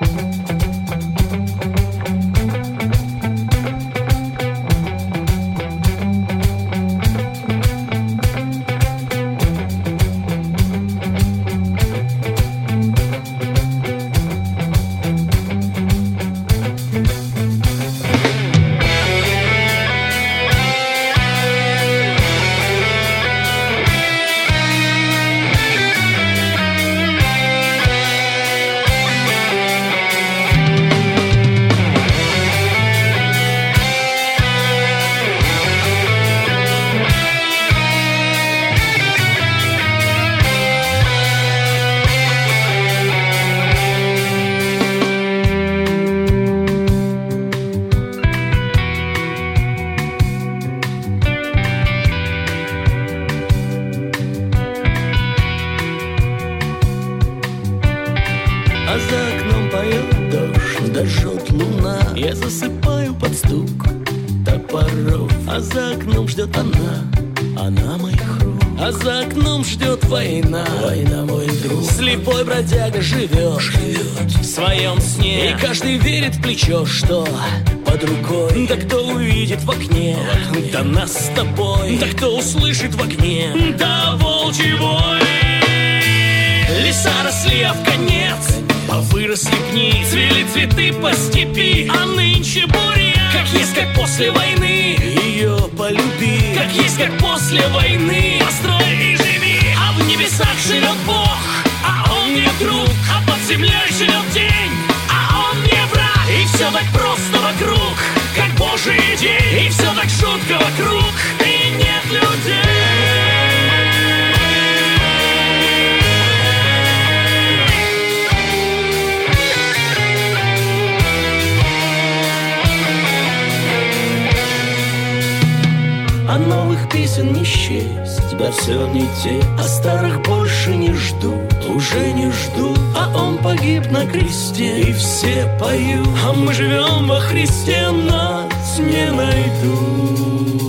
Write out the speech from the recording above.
А за окном поет дождь, дожжет луна. Я засыпаю под стук топоров. А за окном ждет она моих рук. А за окном ждет война, война, мой друг. Слепой бродяга живет в своем сне. И каждый верит в плечо, что под рукой. Да кто увидит в окне, да нас с тобой. Да кто услышит в огне, да волчий вой. Леса росли, а в конец повыросли пни. Цвели цветы по степи, а нынче буря. Как есть, как после войны, ее полюби. Как есть, как после войны, построй и живи. А в небесах живет Бог, а он мне друг. А под землей живет день, а он мне враг. И все так просто вокруг, как Божий день. И все так жутко вокруг, и нет людей. А новых песен не счесть, да все не те. А старых больше не ждут, уже не ждут. А он погиб на кресте, и все поют. А мы живем во Христе, нас не найдут.